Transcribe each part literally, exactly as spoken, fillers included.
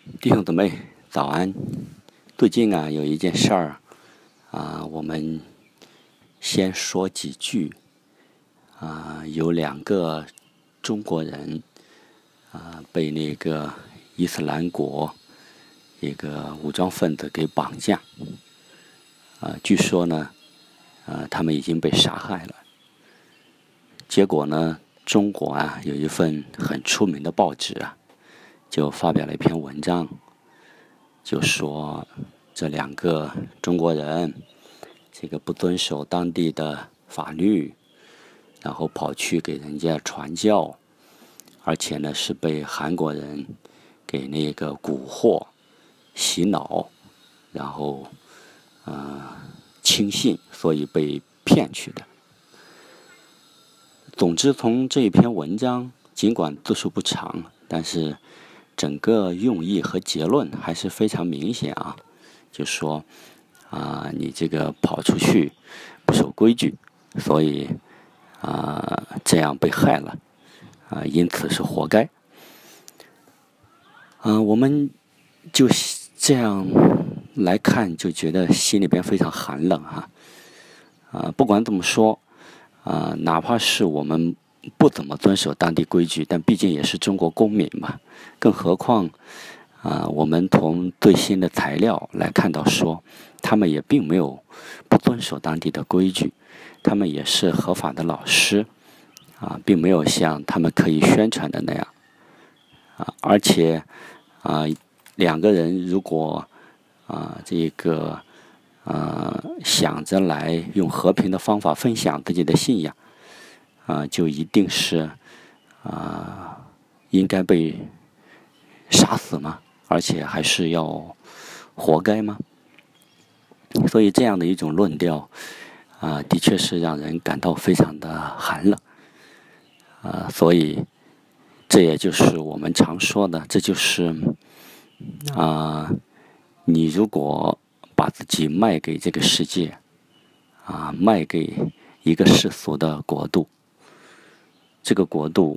弟兄姊妹，早安！最近啊，有一件事儿啊，我们先说几句啊。有两个中国人啊，被那个伊斯兰国一个武装分子给绑架啊。据说呢，啊，他们已经被杀害了。结果呢，中国啊有一份很出名的报纸啊，就发表了一篇文章。就说这两个中国人，这个不遵守当地的法律，然后跑去给人家传教，而且呢是被韩国人给那个蛊惑、洗脑，然后呃轻信，所以被骗去的。总之，从这一篇文章，尽管字数不长，但是整个用意和结论还是非常明显啊，就说啊、呃，你这个跑出去不守规矩，所以啊、呃、这样被害了啊、呃，因此是活该。嗯、呃，我们就这样来看，就觉得心里边非常寒冷哈。啊、呃，不管怎么说啊、呃，哪怕是我们不怎么遵守当地规矩，但毕竟也是中国公民嘛。更何况，啊、呃，我们从最新的材料来看到说，他们也并没有不遵守当地的规矩，他们也是合法的老师，啊、呃，并没有像他们可以宣传的那样，啊、呃，而且，啊、呃，两个人如果，啊、呃，这个，呃，想着来用和平的方法分享自己的信仰。啊，就一定是啊，应该被杀死吗？而且还是要活该吗？所以这样的一种论调啊，的确是让人感到非常的寒冷啊。所以这也就是我们常说的，这就是啊，你如果把自己卖给这个世界啊，卖给一个世俗的国度。这个国度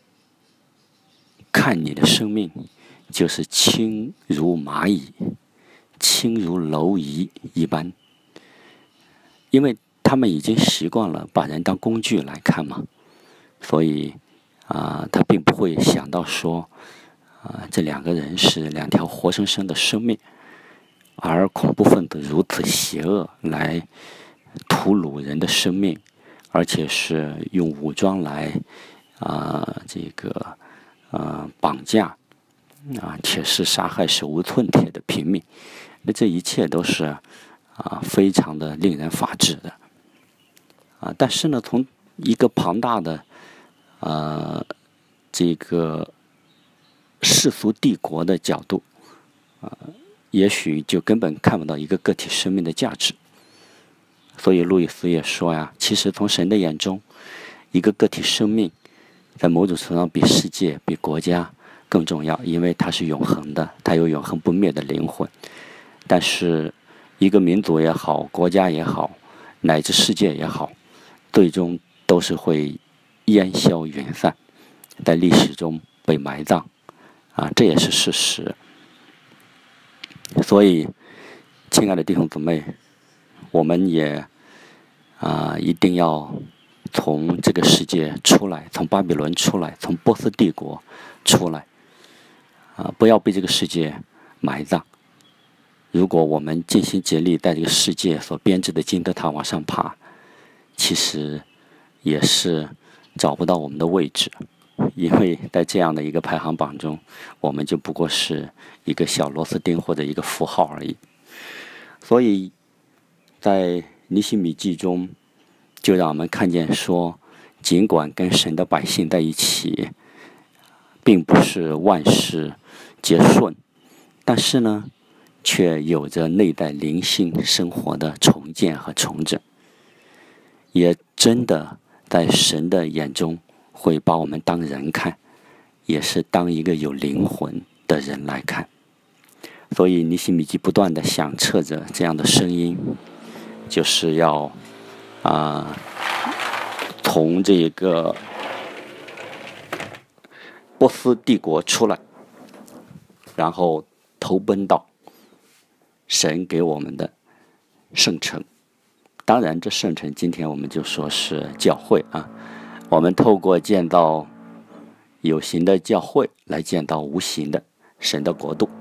看你的生命，就是轻如蚂蚁、轻如蝼蚁一般，因为他们已经习惯了把人当工具来看嘛，所以啊、呃，他并不会想到说啊、呃，这两个人是两条活生生的生命，而恐怖分子如此邪恶来屠戮人的生命。而且是用武装来啊、呃，这个呃绑架啊，且是杀害手无寸铁的平民，那这一切都是啊、呃、非常的令人发指的啊。但是呢，从一个庞大的呃这个世俗帝国的角度啊、呃，也许就根本看不到一个个体生命的价值。所以路易斯也说呀，其实从神的眼中，一个个体生命在某种程度上比世界、比国家更重要，因为它是永恒的，它有永恒不灭的灵魂。但是一个民族也好，国家也好，乃至世界也好，最终都是会烟消云散，在历史中被埋葬啊，这也是事实。所以亲爱的弟兄姊妹，我们也啊、呃，一定要从这个世界出来，从巴比伦出来，从波斯帝国出来啊、呃！不要被这个世界埋葬。如果我们尽心竭力在这个世界所编织的金字塔往上爬，其实也是找不到我们的位置，因为在这样的一个排行榜中，我们就不过是一个小螺丝钉或者一个符号而已。所以在尼希米记中，就让我们看见说，尽管跟神的百姓在一起，并不是万事皆顺，但是呢，却有着内在灵性生活的重建和重整，也真的在神的眼中会把我们当人看，也是当一个有灵魂的人来看。所以尼希米记不断地响彻着这样的声音，就是要啊、呃，从这个波斯帝国出来，然后投奔到神给我们的圣城。当然，这圣城今天我们就说是教会啊。我们透过建造有形的教会来建造无形的神的国度。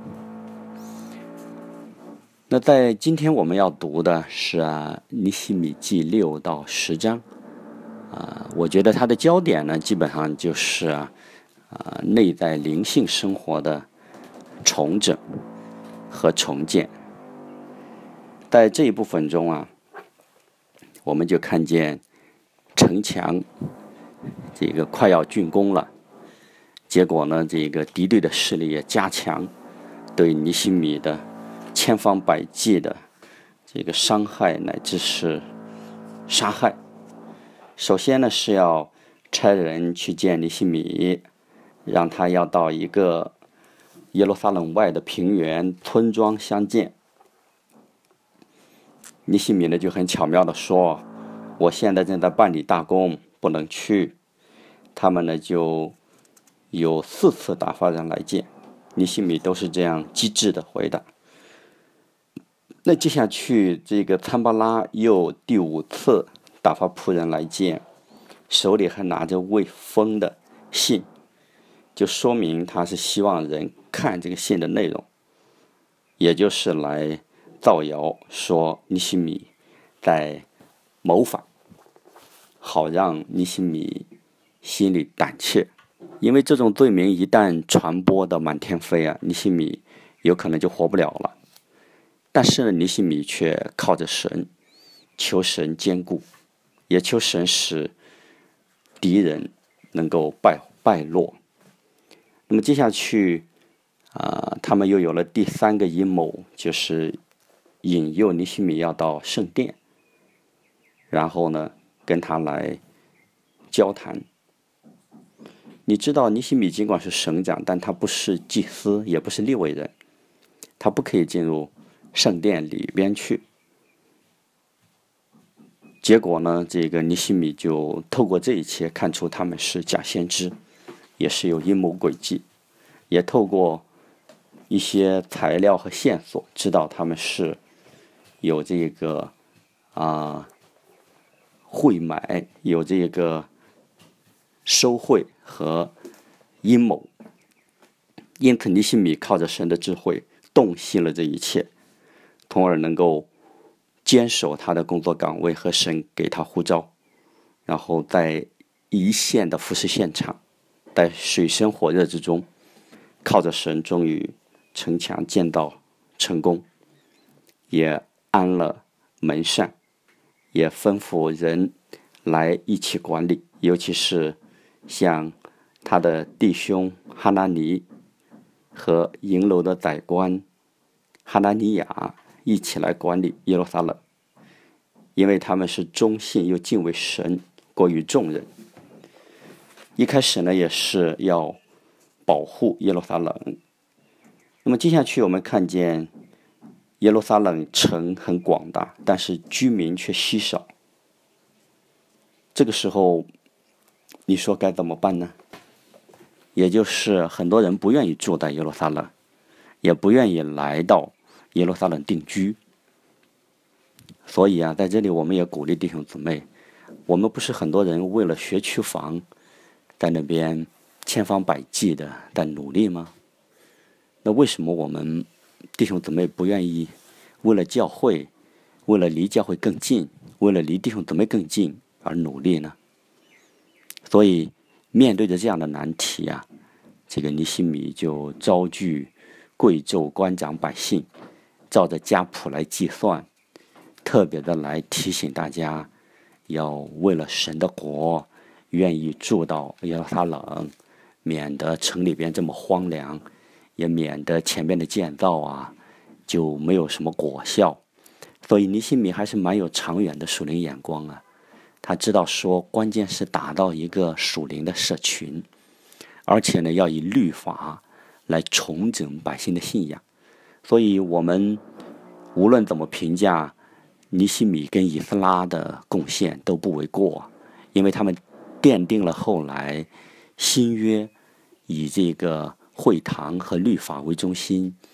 那在今天我们要读的是啊尼希米记六到十章啊，我觉得它的焦点呢，基本上就是啊啊内在灵性生活的重整和重建。在这一部分中啊，我们就看见城墙这个快要竣工了，结果呢，这个敌对的势力也加强对尼希米的千方百计的这个伤害乃至是杀害。首先呢，是要差人去见尼希米，让他要到一个耶路撒冷外的平原村庄相见。尼希米呢就很巧妙地说，我现在正在办理大工，不能去。他们呢就有四次打发人来见，尼希米都是这样机智的回答。那接下去这个参巴拉又第五次打发仆人来见，手里还拿着未封的信，就说明他是希望人看这个信的内容，也就是来造谣说尼希米在谋反，好让尼希米心里胆怯。因为这种罪名一旦传播的满天飞啊，尼希米有可能就活不了了。但是呢，尼希米却靠着神，求神坚固，也求神使敌人能够败败落。那么接下去啊、呃，他们又有了第三个阴谋，就是引诱尼希米要到圣殿，然后呢跟他来交谈。你知道尼希米尽管是省长，但他不是祭司，也不是利未人，他不可以进入圣殿里边去。结果呢，这个尼希米就透过这一切看出他们是假先知，也是有阴谋诡计，也透过一些材料和线索知道他们是有这个啊贿买，有这个收贿和阴谋。因此尼希米靠着神的智慧洞悉了这一切，从而能够坚守他的工作岗位和神给他呼召，然后在一线的服侍现场，在水深火热之中，靠着神终于城墙建造成功，也安了门扇，也吩咐人来一起管理，尤其是像他的弟兄哈拿尼和营楼的宰官哈拿尼亚一起来管理耶路撒冷，因为他们是忠信又敬畏神，过于众人。一开始呢，也是要保护耶路撒冷。那么接下去我们看见耶路撒冷城很广大，但是居民却稀少。这个时候你说该怎么办呢？也就是很多人不愿意住在耶路撒冷，也不愿意来到耶路撒冷定居。所以啊，在这里我们也鼓励弟兄姊妹，我们不是很多人为了学区房在那边千方百计的在努力吗？那为什么我们弟兄姊妹不愿意为了教会，为了离教会更近，为了离弟兄姊妹更近而努力呢？所以面对着这样的难题啊，这个尼希米就招聚贵胄官长百姓，照着家谱来计算，特别的来提醒大家，要为了神的国，愿意住到耶路撒冷，免得城里边这么荒凉，也免得前面的建造啊就没有什么果效。所以尼希米还是蛮有长远的属灵眼光啊，他知道说关键是打造一个属灵的社群，而且呢要以律法来重整百姓的信仰。所以我们无论怎么评价尼希米跟以斯拉的贡献都不为过，因为他们奠定了后来新约以这个会堂和律法为中心，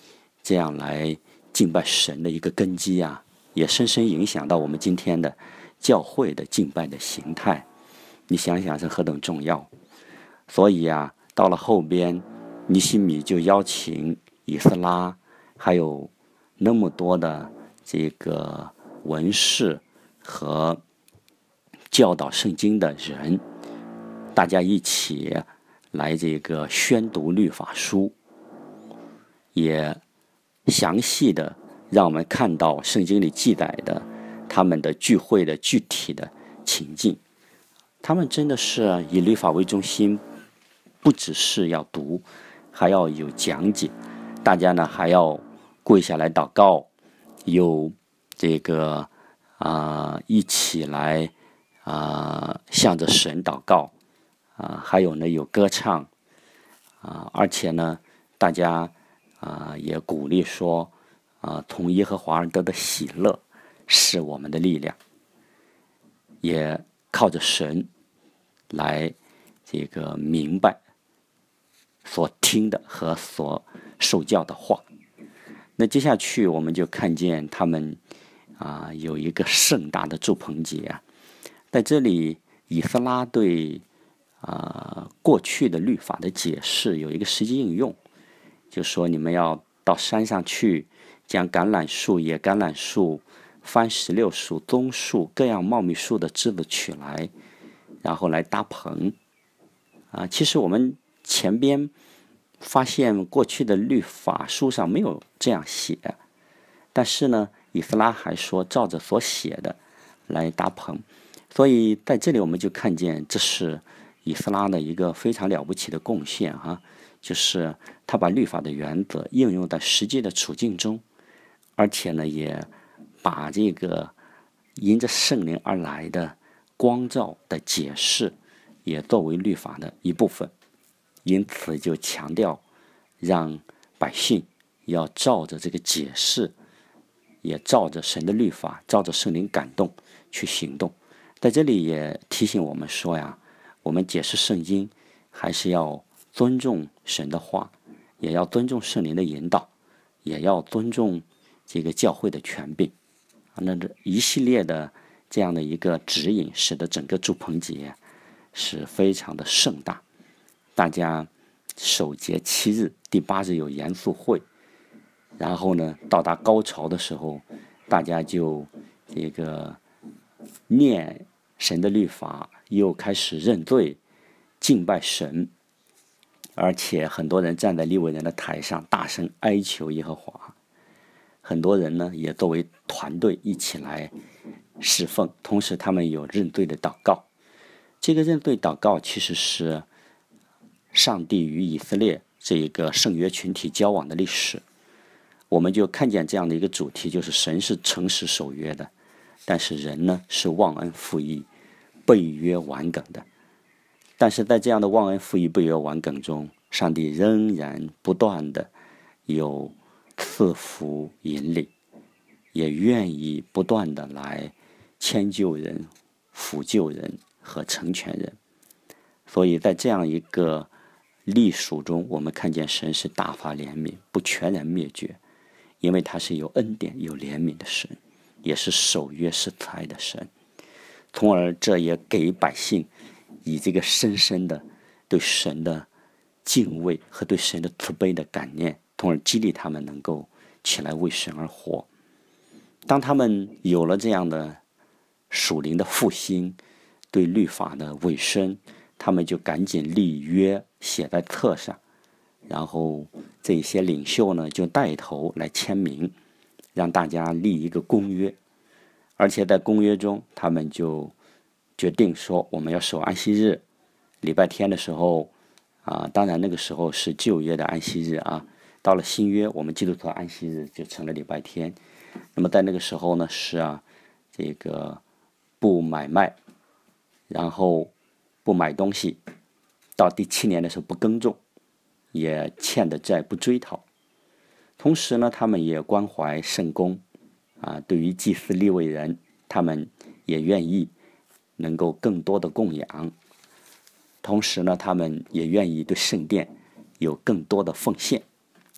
这样来敬拜神的一个根基啊，也深深影响到我们今天的教会的敬拜的形态。你想想是何等重要。所以啊，到了后边，尼希米就邀请以斯拉，还有那么多的这个文士和教导圣经的人，大家一起来这个宣读律法书，也详细的让我们看到圣经里记载的他们的聚会的具体的情境。他们真的是以律法为中心，不只是要读，还要有讲解，大家呢还要跪下来祷告，有这个啊、呃、一起来啊、呃、向着神祷告啊、呃，还有呢有歌唱啊、呃，而且呢大家啊、呃、也鼓励说啊、呃、从耶和华而得的喜乐是我们的力量，也靠着神来这个明白所听的和所受教的话。那接下去我们就看见他们啊、呃、有一个盛大的祝棚节啊，在这里以斯拉对啊、呃、过去的律法的解释有一个实际应用，就说你们要到山上去，将橄榄树、野橄榄树、番石榴树、棕树各样茂密树的枝子取来，然后来搭棚啊。其实我们前边发现过去的律法书上没有这样写，但是呢，以斯拉还说照着所写的来搭棚，所以在这里我们就看见这是以斯拉的一个非常了不起的贡献啊，就是他把律法的原则应用在实际的处境中，而且呢，也把这个因着圣灵而来的光照的解释也作为律法的一部分，因此就强调让百姓要照着这个解释，也照着神的律法，照着圣灵感动去行动。在这里也提醒我们说呀，我们解释圣经还是要尊重神的话，也要尊重圣灵的引导，也要尊重这个教会的权柄。那这一系列的这样的一个指引，使得整个祝棚节是非常的盛大。大家守节七日，第八日有严肃会，然后呢，到达高潮的时候，大家就这个念神的律法，又开始认罪、敬拜神，而且很多人站在利未人的台上，大声哀求耶和华。很多人呢，也作为团队一起来侍奉，同时他们有认罪的祷告。这个认罪祷告其实是上帝与以色列这一个圣约群体交往的历史。我们就看见这样的一个主题，就是神是诚实守约的，但是人呢是忘恩负义、背约顽梗的。但是在这样的忘恩负义、背约顽梗中，上帝仍然不断的有赐福引领，也愿意不断的来迁就人、抚救人和成全人。所以在这样一个历数中，我们看见神是大发怜悯，不全然灭绝，因为他是有恩典、有怜悯的神，也是守约施慈爱的神。从而这也给百姓以这个深深的对神的敬畏和对神的慈悲的感念，从而激励他们能够起来为神而活。当他们有了这样的属灵的复兴，对律法的委身，他们就赶紧立约写在册上，然后这些领袖呢就带头来签名，让大家立一个公约。而且在公约中，他们就决定说，我们要守安息日，礼拜天的时候啊，当然那个时候是旧约的安息日啊，到了新约，我们基督徒的安息日就成了礼拜天。那么在那个时候呢，是啊，这个不买卖，然后不买东西，到第七年的时候不耕种，也欠的债不追讨。同时呢，他们也关怀圣工啊，对于祭司利未人，他们也愿意能够更多的供养。同时呢，他们也愿意对圣殿有更多的奉献。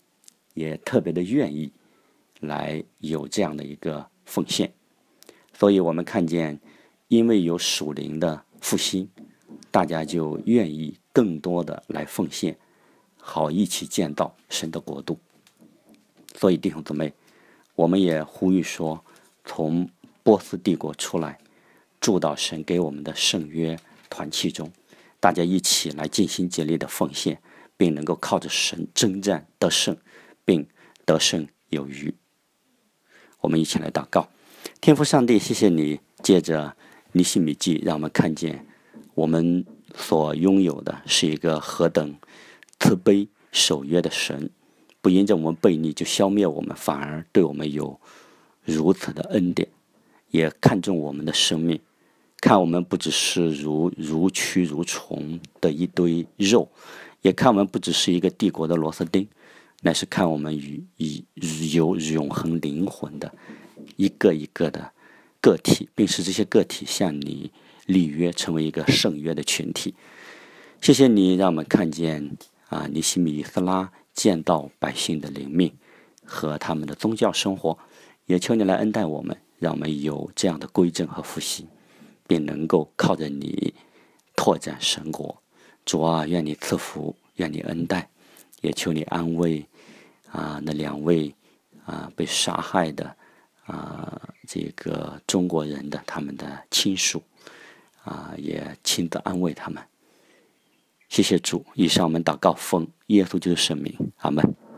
也特别的愿意来有这样的一个奉献。所以我们看见，因为有属灵的复兴，大家就愿意更多的来奉献，好一起建造神的国度。所以弟兄姊妹，我们也呼吁说，从波斯帝国出来，住到神给我们的圣约团契中，大家一起来尽心竭力的奉献，并能够靠着神征战得胜，并得胜有余。我们一起来祷告。天父上帝，谢谢你借着尼希米记让我们看见我们所拥有的是一个何等慈悲守约的神，不因着我们悖逆就消灭我们，反而对我们有如此的恩典，也看重我们的生命，看我们不只是如如蛆如虫的一堆肉，也看我们不只是一个帝国的螺丝钉，乃是看我们与以有永恒灵魂的一个一个的个体，并使这些个体向你立约，成为一个圣约的群体。谢谢你让我们看见啊，尼希米以斯拉见到百姓的灵命和他们的宗教生活，也求你来恩待我们，让我们有这样的归正和复兴，并能够靠着你拓展神国。主啊，愿你赐福，愿你恩待，也求你安慰啊那两位啊被杀害的啊这个中国人的他们的亲属啊，也亲自安慰他们。谢谢主，以上我们祷告奉耶稣基督圣名，阿们。